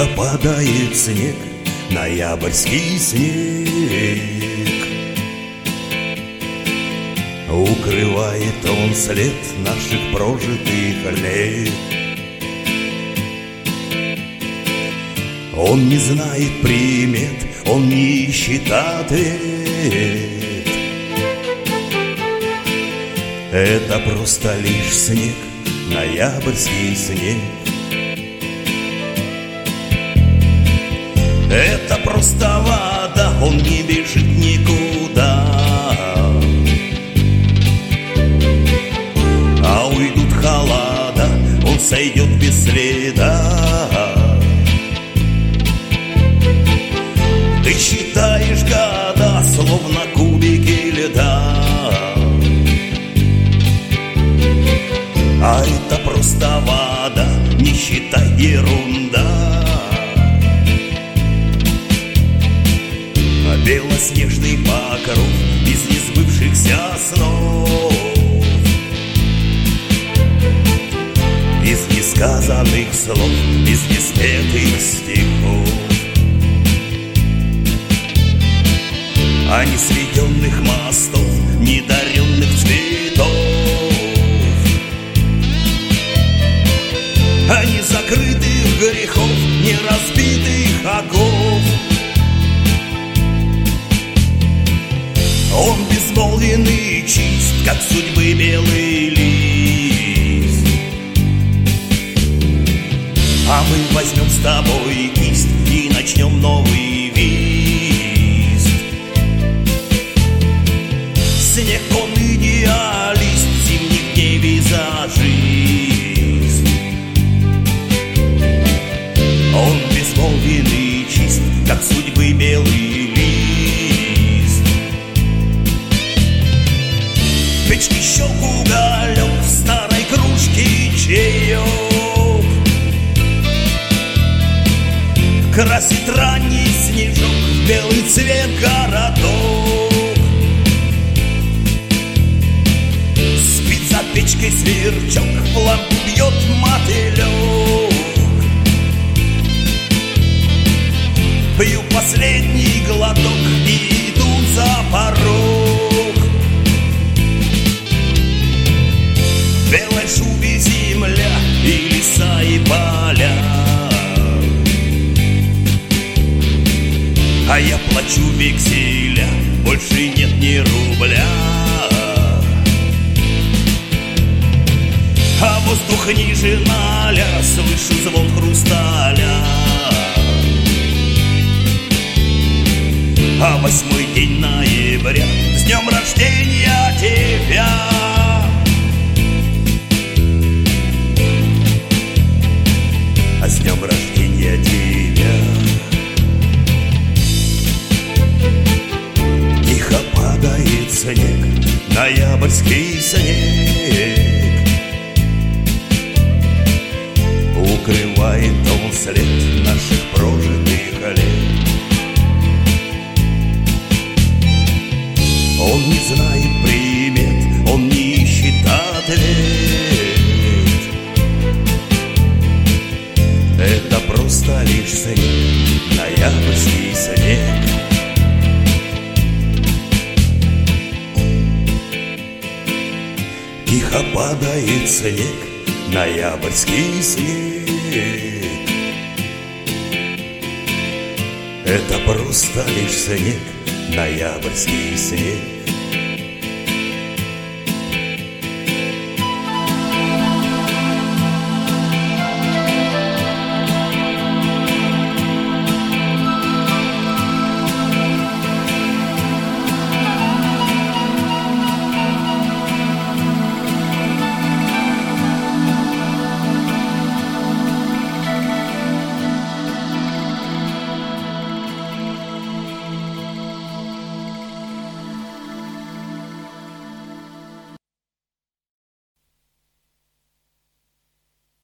Тихо падает снег, ноябрьский снег. Укрывает он след наших прожитых лет. Он не знает примет, он не ищет ответ. Это просто лишь снег, ноябрьский снег. Это просто вода, он не бежит никуда. А уйдут холода, он сойдет без следа. Ты считаешь года, словно кубики льда. А это просто вода, не считай, ерунда. Белоснежный покров из несбывшихся снов, из несказанных слов, из неспетых стихов. А не сведенных мостов, недаренных цветов, а не закрытых грехов, не разбитых оков. Он безмолвен и чист, как судьбы белый лист. А мы возьмем с тобой кисть и начнем новый вист. Снег он идеалист, зимних дней визажист. Он безмолвен и чист, как судьбы белый лист. Печки щелк уголек, в старой кружке чаек. Красит ранний снежок в белый цвет городок. Спит за печкой сверчок, в лампу бьет мотылек. Пью последний глоток и иду за порог. В белой шубе земля и леса и поля. А я плачу векселя, больше нет ни рубля. А воздух ниже ноля, слышу звон хрусталя. А 8-й день ноября, с днем рождения тебя. А с днем рождения тебя. Тихо падает снег, ноябрьский снег. Укрывает он след наших прожитых лет. Он не знает примет, он не ищет ответ. Это просто лишь снег, ноябрьский снег. Тихо падает снег, ноябрьский снег. Это просто лишь снег, ноябрьский снег.